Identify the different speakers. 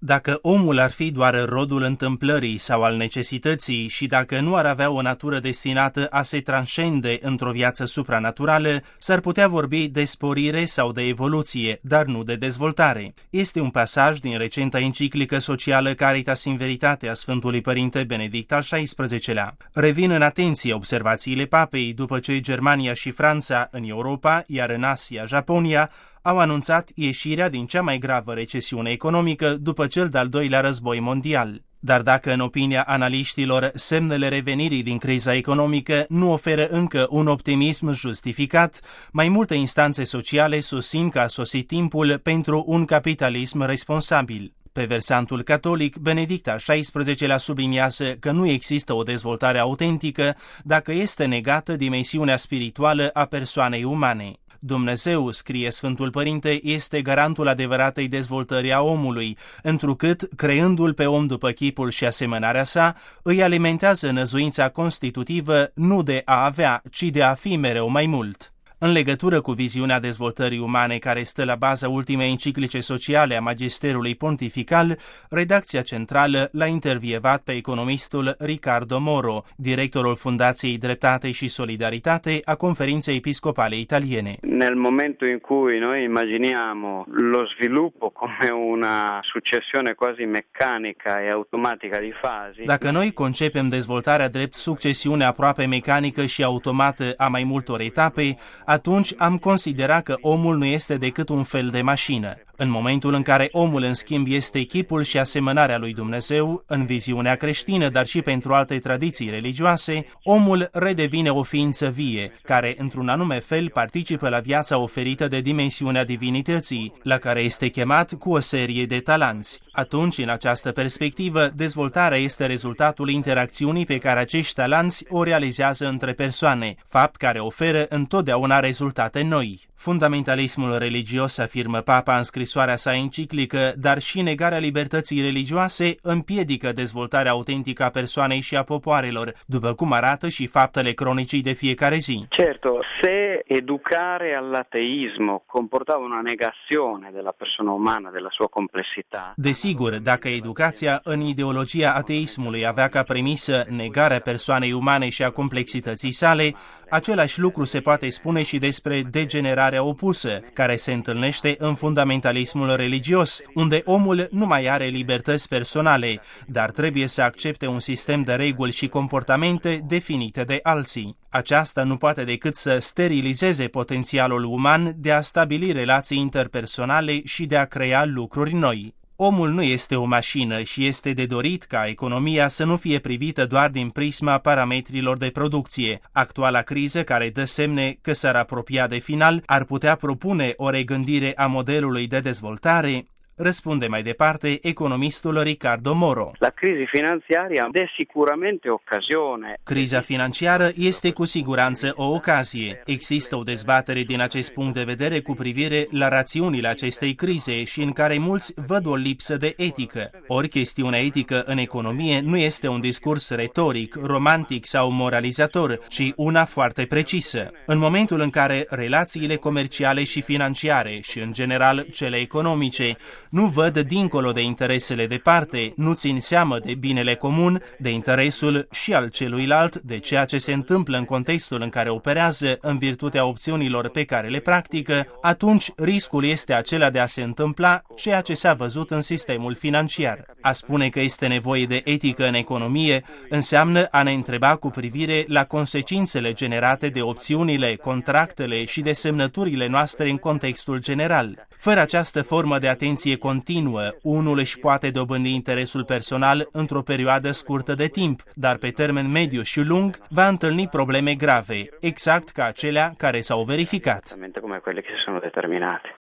Speaker 1: Dacă omul ar fi doar rodul întâmplării sau al necesității și dacă nu ar avea o natură destinată a se transcende într-o viață supranaturală, s-ar putea vorbi de sporire sau de evoluție, dar nu de dezvoltare. Este un pasaj din recenta enciclică socială Caritas in Veritate a Sfântului Părinte Benedict al XVI-lea. Revin în atenție observațiile papei după ce Germania și Franța în Europa, iar în Asia, Japonia, au anunțat ieșirea din cea mai gravă recesiune economică după cel de-al doilea război mondial. Dar dacă, în opinia analiștilor, semnele revenirii din criza economică nu oferă încă un optimism justificat, mai multe instanțe sociale susțin că a sosit timpul pentru un capitalism responsabil. Pe versantul catolic, Benedict al XVI-lea subliniază că nu există o dezvoltare autentică dacă este negată dimensiunea spirituală a persoanei umane. Dumnezeu, scrie Sfântul Părinte, este garantul adevăratei dezvoltări a omului, întrucât, creându-l pe om după chipul și asemănarea sa, îi alimentează năzuința constitutivă nu de a avea, ci de a fi mereu mai mult. În legătură cu viziunea dezvoltării umane care stă la baza ultimei enciclice sociale a Magisterului Pontifical, redacția centrală l-a intervievat pe economistul Riccardo Moro, directorul Fundației Dreptate și Solidaritate a Conferinței Episcopale Italiene.
Speaker 2: Nel momento in cui noi immaginiamo lo sviluppo come una successione quasi meccanica e automatica di fasi.
Speaker 1: Dacă noi concepem dezvoltarea drept succesiune aproape mecanică și automată a mai multor etape, atunci am considerat că omul nu este decât un fel de mașină. În momentul în care omul, în schimb, este chipul și asemănarea lui Dumnezeu, în viziunea creștină, dar și pentru alte tradiții religioase, omul redevine o ființă vie, care, într-un anume fel, participă la viața oferită de dimensiunea divinității, la care este chemat cu o serie de talanți. Atunci, în această perspectivă, dezvoltarea este rezultatul interacțiunii pe care acești talanți o realizează între persoane, fapt care oferă întotdeauna rezultate noi. Fundamentalismul religios, afirmă Papa în scrisoarea sa enciclică, dar și negarea libertății religioase împiedică dezvoltarea autentică a persoanei și a popoarelor, după cum arată și faptele cronicii de fiecare zi.
Speaker 2: Certo, se educare all'ateismo comportava una negazione della persona umana, della sua complessità.
Speaker 1: Desigur, dacă educația în ideologia ateismului avea ca premisă negarea persoanei umane și a complexității sale, același lucru se poate spune și despre degenerarea opusă, care se întâlnește în fundamentalismul religios, unde omul nu mai are libertăți personale, dar trebuie să accepte un sistem de reguli și comportamente definite de alții. Aceasta nu poate decât să sterilizeze potențialul uman de a stabili relații interpersonale și de a crea lucruri noi. Omul nu este o mașină și este de dorit ca economia să nu fie privită doar din prisma parametrilor de producție. Actuala criză, care dă semne că s-ar apropia de final, ar putea propune o regândire a modelului de dezvoltare. Răspunde mai departe economistul Riccardo Moro.
Speaker 2: La crisi finanziaria è sicuramente occasione.
Speaker 1: Criza financiară este cu siguranță o ocazie. Există o dezbatere din acest punct de vedere cu privire la rațiunile acestei crize și în care mulți văd o lipsă de etică. Ori chestiunea etică în economie nu este un discurs retoric, romantic sau moralizator, ci una foarte precisă. În momentul în care relațiile comerciale și financiare și în general cele economice nu văd dincolo de interesele de parte, nu țin seamă de binele comun, de interesul și al celuilalt, de ceea ce se întâmplă în contextul în care operează în virtutea opțiunilor pe care le practică, atunci riscul este acela de a se întâmpla ceea ce s-a văzut în sistemul financiar. A spune că este nevoie de etică în economie înseamnă a ne întreba cu privire la consecințele generate de opțiunile, contractele și de semnăturile noastre în contextul general. Fără această formă de atenție continuă, unul își poate dobândi interesul personal într-o perioadă scurtă de timp, dar pe termen mediu și lung va întâlni probleme grave, exact ca acelea care s-au verificat.